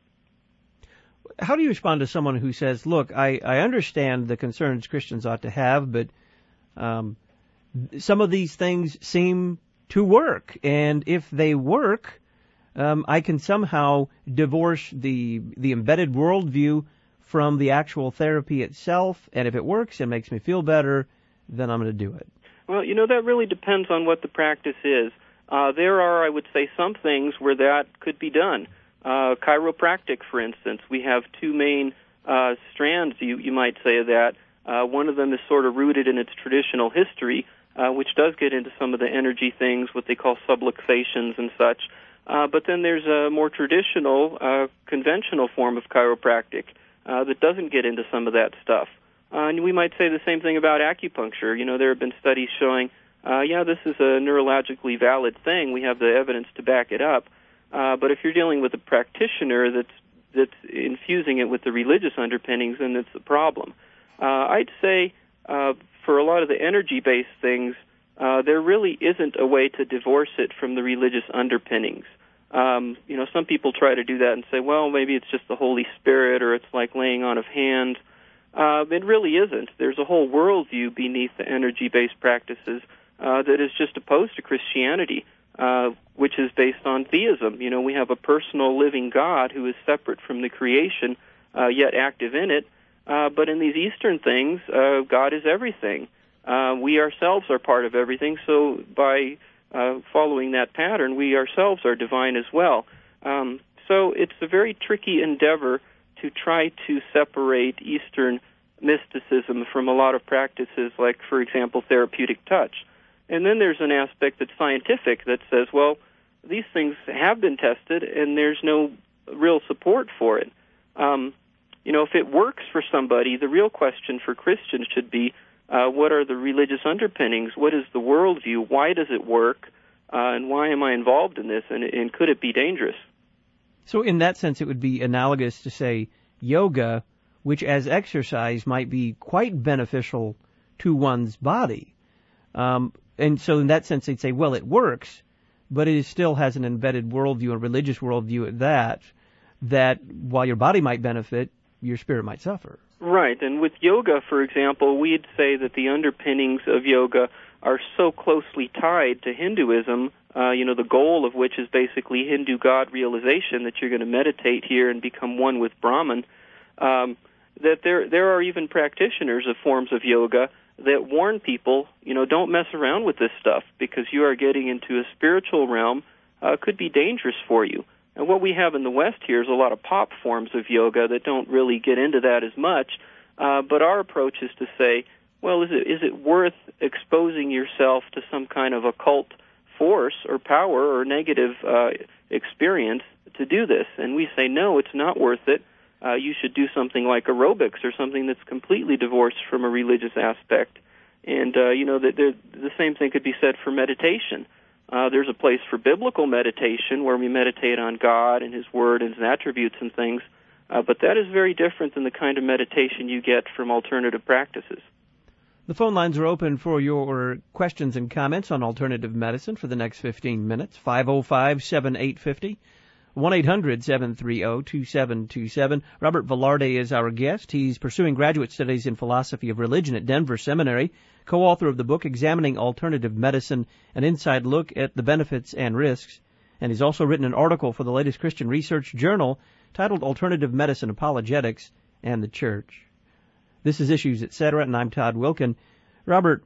How do you respond to someone who says, look, I, I understand the concerns Christians ought to have, but um, some of these things seem to work, and if they work, um, I can somehow divorce the the embedded worldview from the actual therapy itself, and if it works and makes me feel better, then I'm going to do it. Well, you know, that really depends on what the practice is. Uh, there are, I would say, some things where that could be done. Uh, chiropractic, for instance, we have two main uh, strands, you, you might say, of that. Uh, one of them is sort of rooted in its traditional history, uh, which does get into some of the energy things, what they call subluxations and such. Uh, but then there's a more traditional, uh, conventional form of chiropractic uh, that doesn't get into some of that stuff. Uh, and we might say the same thing about acupuncture. You know, there have been studies showing, uh, yeah, this is a neurologically valid thing. We have the evidence to back it up. Uh, but if you're dealing with a practitioner that's that's infusing it with the religious underpinnings, then it's a problem. Uh, I'd say uh, for a lot of the energy-based things, uh, there really isn't a way to divorce it from the religious underpinnings. Um, you know, some people try to do that and say, well, maybe it's just the Holy Spirit or it's like laying on of hands. Uh, it really isn't. There's a whole worldview beneath the energy-based practices uh, that is just opposed to Christianity, uh, which is based on theism. You know, we have a personal living God who is separate from the creation, uh, yet active in it. Uh, but in these Eastern things, uh, God is everything. Uh, we ourselves are part of everything, so by uh, following that pattern, we ourselves are divine as well. Um, so it's a very tricky endeavor to try to separate Eastern mysticism from a lot of practices like, for example, therapeutic touch. And then there's an aspect that's scientific that says, well, these things have been tested and there's no real support for it. Um, you know, if it works for somebody, the real question for Christians should be, uh, what are the religious underpinnings? What is the worldview? Why does it work? Uh, and why am I involved in this? And, and could it be dangerous? So in that sense, it would be analogous to, say, yoga, which as exercise might be quite beneficial to one's body. Um, and so in that sense, they'd say, well, it works, but it still has an embedded worldview, a religious worldview at that, that while your body might benefit, your spirit might suffer. Right. And with yoga, for example, we'd say that the underpinnings of yoga are so closely tied to Hinduism, uh, you know, the goal of which is basically Hindu God realization, that you're going to meditate here and become one with Brahman, um, that there there are even practitioners of forms of yoga that warn people, you know, don't mess around with this stuff because you are getting into a spiritual realm, uh, could be dangerous for you. And what we have in the West here is a lot of pop forms of yoga that don't really get into that as much, uh, but our approach is to say, well, is it is it worth exposing yourself to some kind of occult force or power or negative uh, experience to do this? And we say, no, it's not worth it. Uh, you should do something like aerobics or something that's completely divorced from a religious aspect. And, uh, you know, the, the, the same thing could be said for meditation. Uh, there's a place for biblical meditation where we meditate on God and His Word and His attributes and things, uh, but that is very different than the kind of meditation you get from alternative practices. The phone lines are open for your questions and comments on alternative medicine for the next fifteen minutes. five oh five, seven eight five oh, one eight hundred, seven three zero, two seven two seven. Robert Velarde is our guest. He's pursuing graduate studies in philosophy of religion at Denver Seminary, co-author of the book Examining Alternative Medicine, an inside look at the benefits and risks. And he's also written an article for the latest Christian Research Journal titled Alternative Medicine, Apologetics, and the Church. This is Issues, et cetera, and I'm Todd Wilkin. Robert,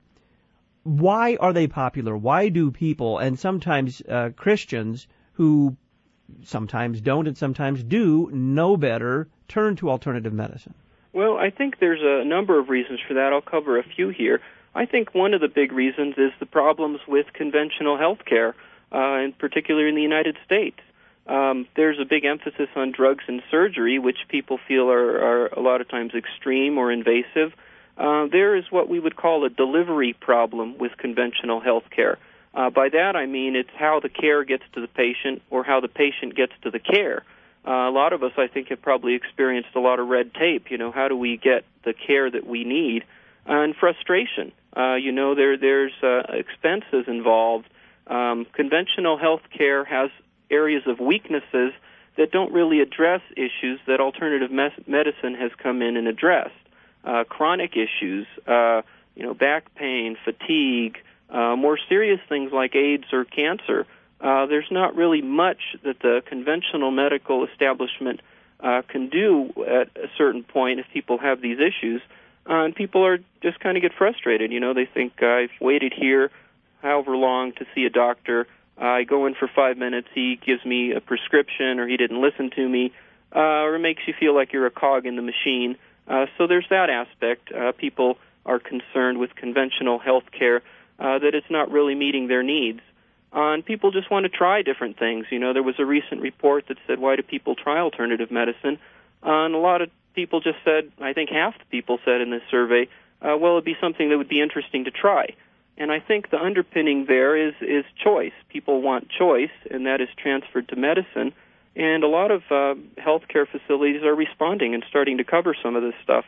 why are they popular? Why do people, and sometimes uh, Christians who sometimes don't and sometimes do know better, turn to alternative medicine? Well, I think there's a number of reasons for that. I'll cover a few here. I think one of the big reasons is the problems with conventional health care, uh, and particularly in the United States. Um, there's a big emphasis on drugs and surgery, which people feel are, are a lot of times extreme or invasive. Uh, there is what we would call a delivery problem with conventional health care. Uh, by that I mean it's how the care gets to the patient or how the patient gets to the care. Uh, a lot of us, I think, have probably experienced a lot of red tape. You know, how do we get the care that we need? Uh, and frustration. Uh, you know, there there's uh, expenses involved. Um, conventional health care has areas of weaknesses that don't really address issues that alternative mes- medicine has come in and addressed. Uh, chronic issues, uh, you know, back pain, fatigue, uh, more serious things like AIDS or cancer. Uh, there's not really much that the conventional medical establishment uh, can do at a certain point if people have these issues. Uh, and people are just kind of get frustrated. You know, they think, uh, I've waited here however long to see a doctor. Uh, I go in for five minutes, he gives me a prescription, or he didn't listen to me, uh, or it makes you feel like you're a cog in the machine. Uh, so there's that aspect. Uh, people are concerned with conventional health care, uh, that it's not really meeting their needs. Uh, and people just want to try different things. You know, there was a recent report that said, why do people try alternative medicine? Uh, and a lot of people just said, I think half the people said in this survey, uh, well, it'd be something that would be interesting to try. And I think the underpinning there is, is choice. People want choice, and that is transferred to medicine. And a lot of uh, healthcare facilities are responding and starting to cover some of this stuff.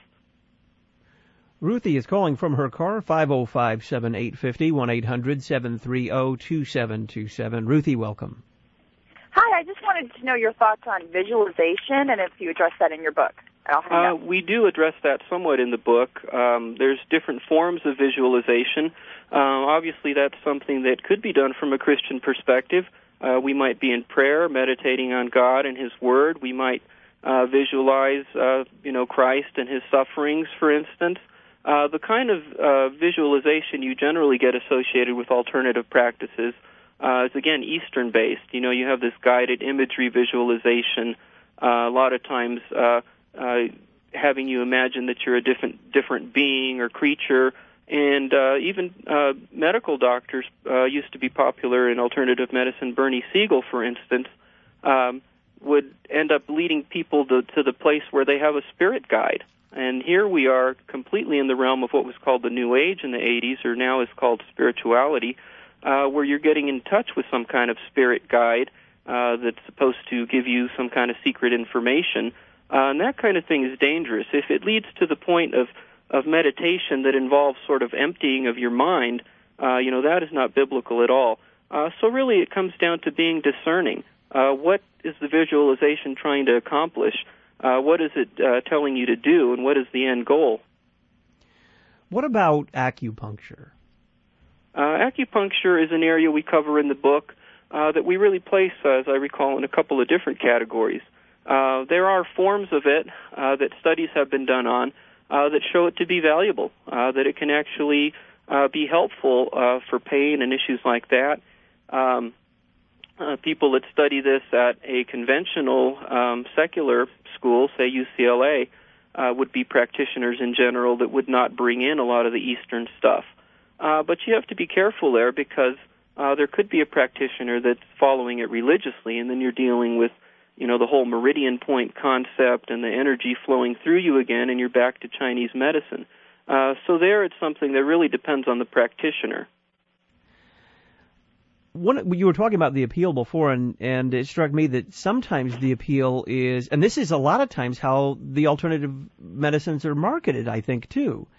Ruthie is calling from her car, five oh five, seven eight five oh, one eight hundred, seven three zero, two seven two seven. Ruthie, welcome. Hi, I just wanted to know your thoughts on visualization and if you address that in your book. I'll hang Uh, up. we do address that somewhat in the book. Um, there's different forms of visualization. Uh, obviously, that's something that could be done from a Christian perspective. Uh, we might be in prayer, meditating on God and His Word. We might uh, visualize, uh, you know, Christ and His sufferings, for instance. Uh, the kind of uh, visualization you generally get associated with alternative practices uh, is, again, Eastern-based. You know, you have this guided imagery visualization. Uh, a lot of times uh, uh, having you imagine that you're a different different being or creature. And uh, even uh, medical doctors uh, used to be popular in alternative medicine. Bernie Siegel, for instance, um, would end up leading people to, to the place where they have a spirit guide. And here we are completely in the realm of what was called the New Age in the eighties, or now is called spirituality, uh, where you're getting in touch with some kind of spirit guide uh, that's supposed to give you some kind of secret information. Uh, and that kind of thing is dangerous. If it leads to the point of of meditation that involves sort of emptying of your mind, uh, you know, that is not biblical at all. Uh, so really it comes down to being discerning. Uh, what is the visualization trying to accomplish? Uh, what is it uh, telling you to do, and what is the end goal? What about acupuncture? Uh, acupuncture is an area we cover in the book uh, that we really place, uh, as I recall, in a couple of different categories. Uh, there are forms of it uh, that studies have been done on. uh, that show it to be valuable, uh, that it can actually uh, be helpful uh, for pain and issues like that. Um, uh, people that study this at a conventional um, secular school, say U C L A, uh, would be practitioners in general that would not bring in a lot of the Eastern stuff. Uh, but you have to be careful there because uh, there could be a practitioner that's following it religiously, and then you're dealing with, you know, the whole meridian point concept and the energy flowing through you again, and you're back to Chinese medicine. Uh, so there it's something that really depends on the practitioner. One, you were talking about the appeal before, and, and it struck me that sometimes the appeal is, and this is a lot of times how the alternative medicines are marketed, I think, too.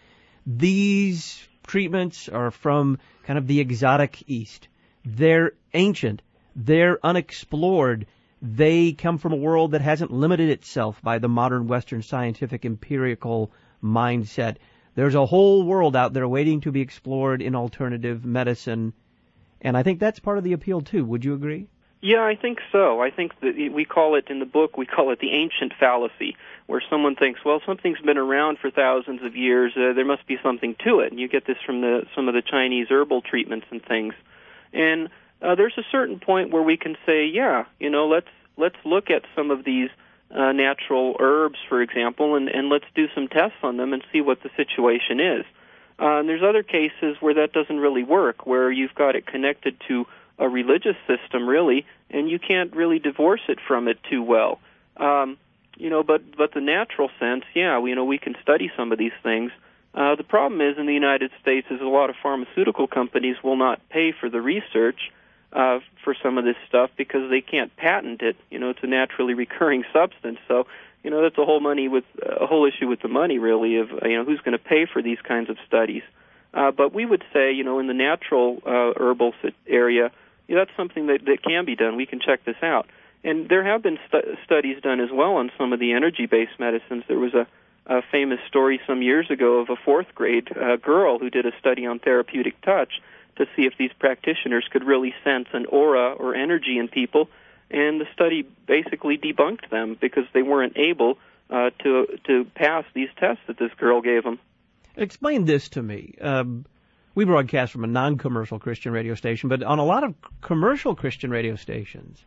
These treatments are from kind of the exotic East. They're ancient. They're unexplored. They come from a world that hasn't limited itself by the modern Western scientific empirical mindset. There's a whole world out there waiting to be explored in alternative medicine. And I think that's part of the appeal, too. Would you agree? Yeah, I think so. I think that we call it, in the book, we call it the ancient fallacy, where someone thinks, well, something's been around for thousands of years, uh, there must be something to it. And you get this from the some of the Chinese herbal treatments and things. And uh, there's a certain point where we can say, yeah, you know, let's let's look at some of these uh, natural herbs, for example, and, and let's do some tests on them and see what the situation is. Uh, and there's other cases where that doesn't really work, where you've got it connected to a religious system, really, and you can't really divorce it from it too well. Um, you know, but but the natural sense, yeah, you know, we can study some of these things. Uh, the problem is in the United States is a lot of pharmaceutical companies will not pay for the research uh, for some of this stuff because they can't patent it. You know, it's a naturally recurring substance, so you know that's a whole money with a whole issue with the money, really, of you know who's going to pay for these kinds of studies. Uh, but we would say, you know, in the natural uh, herbal area, you know, that's something that, that can be done. We can check this out. And there have been stu- studies done as well on some of the energy-based medicines. There was a, a famous story some years ago of a fourth-grade uh, girl who did a study on therapeutic touch to see if these practitioners could really sense an aura or energy in people. And the study basically debunked them because they weren't able uh, to to pass these tests that this girl gave them. Explain this to me. Um, we broadcast from a non-commercial Christian radio station, but on a lot of commercial Christian radio stations,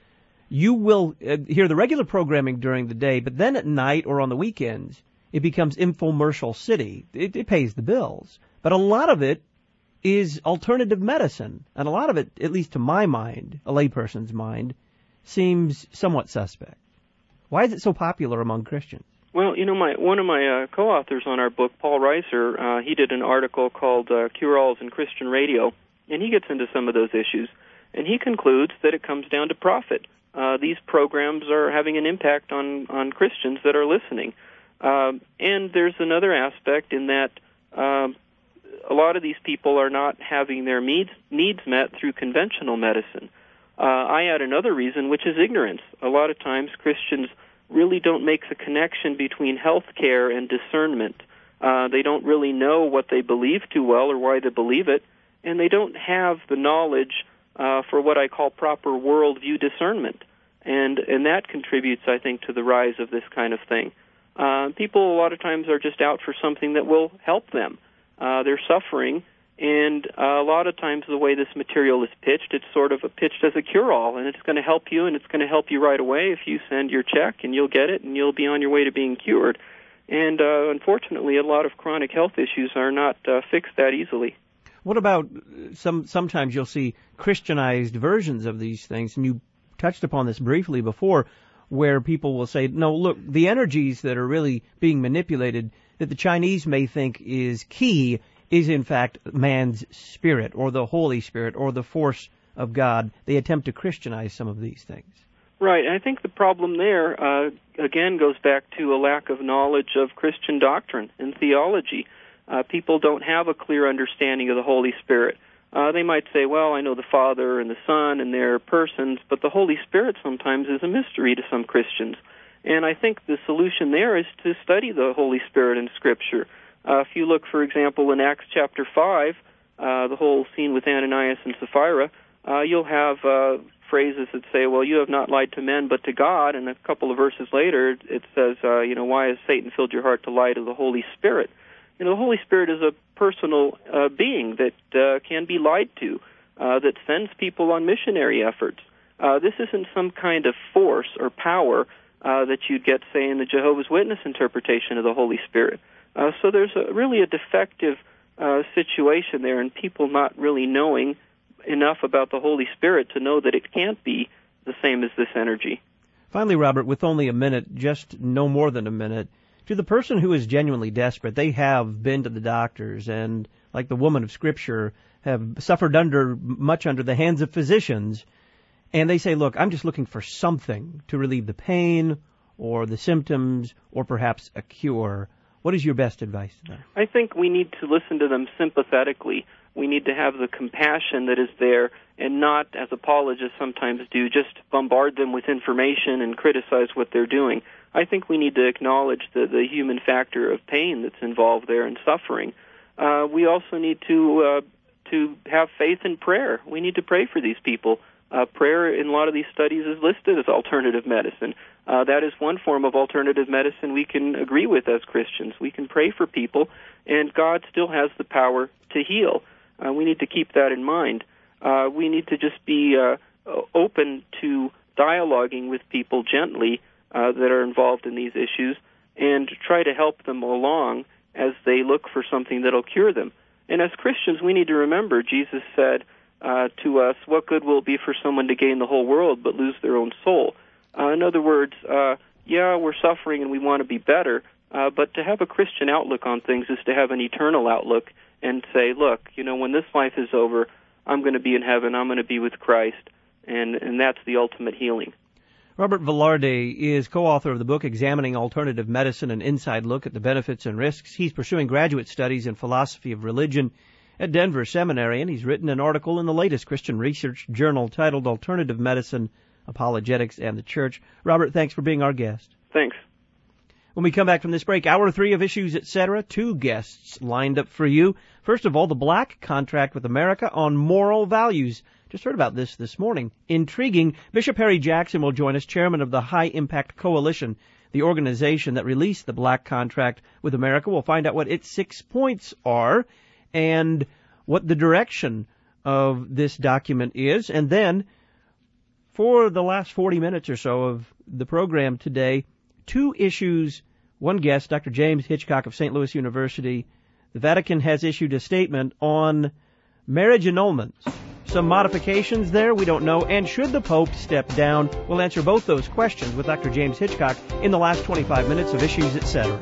you will uh, hear the regular programming during the day, but then at night or on the weekends, it becomes infomercial city. It, it pays the bills. But a lot of it is alternative medicine, and a lot of it, at least to my mind, a layperson's mind, seems somewhat suspect. Why is it so popular among Christians? Well, you know, my one of my uh, co-authors on our book, Paul Reiser, uh, he did an article called uh, Cure-Alls in Christian Radio, and he gets into some of those issues, and he concludes that it comes down to profit. Uh, these programs are having an impact on, on Christians that are listening. Um, and there's another aspect in that um, a lot of these people are not having their needs, needs met through conventional medicine. Uh, I add another reason, which is ignorance. A lot of times Christians really don't make the connection between health care and discernment. Uh, they don't really know what they believe too well or why they believe it, and they don't have the knowledge uh, for what I call proper worldview discernment. And and that contributes, I think, to the rise of this kind of thing. Uh, people a lot of times are just out for something that will help them. Uh, they're suffering, and uh, a lot of times the way this material is pitched, it's sort of pitched as a cure-all, and it's going to help you, and it's going to help you right away if you send your check, and you'll get it, and you'll be on your way to being cured. And uh, unfortunately, a lot of chronic health issues are not uh, fixed that easily. What about some? Sometimes you'll see Christianized versions of these things, and you touched upon this briefly before, where people will say, no, look, the energies that are really being manipulated, that the Chinese may think is key, is in fact man's spirit or the Holy Spirit or the force of God. They attempt to Christianize some of these things. Right. I think the problem there, uh, again, goes back to a lack of knowledge of Christian doctrine and theology. Uh, people don't have a clear understanding of the Holy Spirit. Uh, they might say, well, I know the Father and the Son and their persons, but the Holy Spirit sometimes is a mystery to some Christians. And I think the solution there is to study the Holy Spirit in Scripture. Uh, if you look, for example, in Acts chapter five, uh, the whole scene with Ananias and Sapphira, uh, you'll have uh, phrases that say, well, you have not lied to men but to God, and a couple of verses later it says, uh, you know, why has Satan filled your heart to lie to the Holy Spirit? You know, the Holy Spirit is a personal uh, being that uh, can be lied to, uh, that sends people on missionary efforts. Uh, this isn't some kind of force or power uh, that you'd get, say, in the Jehovah's Witness interpretation of the Holy Spirit. Uh, so there's a, really a defective uh, situation there, and people not really knowing enough about the Holy Spirit to know that it can't be the same as this energy. Finally, Robert, with only a minute, just no more than a minute, to the person who is genuinely desperate, they have been to the doctors and, like the woman of Scripture, have suffered under much under the hands of physicians, and they say, look, I'm just looking for something to relieve the pain or the symptoms or perhaps a cure. What is your best advice to them? I think we need to listen to them sympathetically. We need to have the compassion that is there and not, as apologists sometimes do, just bombard them with information and criticize what they're doing. I think we need to acknowledge the, the human factor of pain that's involved there and suffering. Uh, we also need to uh, to have faith in prayer. We need to pray for these people. Uh, prayer in a lot of these studies is listed as alternative medicine. Uh, that is one form of alternative medicine we can agree with as Christians. We can pray for people, and God still has the power to heal. Uh, we need to keep that in mind. Uh, we need to just be uh, open to dialoguing with people gently uh, that are involved in these issues and try to help them along as they look for something that will cure them. And as Christians, we need to remember Jesus said uh, to us, what good will it be for someone to gain the whole world but lose their own soul? Uh, in other words, uh, yeah, we're suffering and we want to be better, uh, but to have a Christian outlook on things is to have an eternal outlook and say, look, you know, when this life is over, I'm going to be in heaven, I'm going to be with Christ, and, and that's the ultimate healing. Robert Velarde is co-author of the book Examining Alternative Medicine, an Inside Look at the Benefits and Risks. He's pursuing graduate studies in philosophy of religion at Denver Seminary, and he's written an article in the latest Christian research journal titled Alternative Medicine, Apologetics, and the Church. Robert, thanks for being our guest. Thanks. When we come back from this break, hour three of Issues, et cetera, two guests lined up for you. First of all, the Black Contract with America on moral values. Just heard about this this morning. Intriguing. Bishop Harry Jackson will join us, chairman of the High Impact Coalition, the organization that released the Black Contract with America. We'll find out what its six points are and what the direction of this document is. And then, for the last forty minutes or so of the program today, two issues, one guest, Doctor James Hitchcock of Saint Louis University. The Vatican has issued a statement on marriage annulments. Some modifications there, we don't know. And should the Pope step down? We'll answer both those questions with Doctor James Hitchcock in the last twenty-five minutes of Issues, et cetera.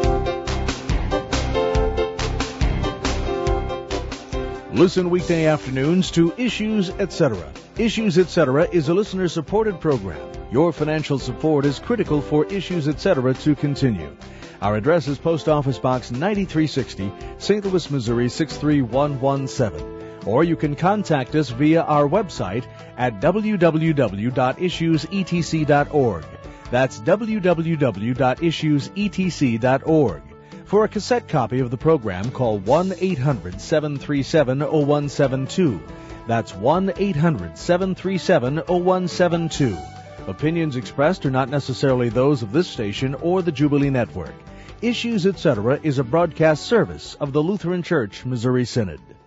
Listen weekday afternoons to Issues, et cetera. Issues, et cetera is a listener-supported program. Your financial support is critical for Issues, et cetera to continue. Our address is Post Office Box ninety-three sixty, Saint Louis, Missouri six three one one seven. Or you can contact us via our website at w w w dot issues e t c dot org. That's w w w dot issues e t c dot org. For a cassette copy of the program, call one eight hundred seven three seven oh one seven two. That's one eight hundred seven three seven oh one seven two. Opinions expressed are not necessarily those of this station or the Jubilee Network. Issues, et cetera is a broadcast service of the Lutheran Church Missouri Synod.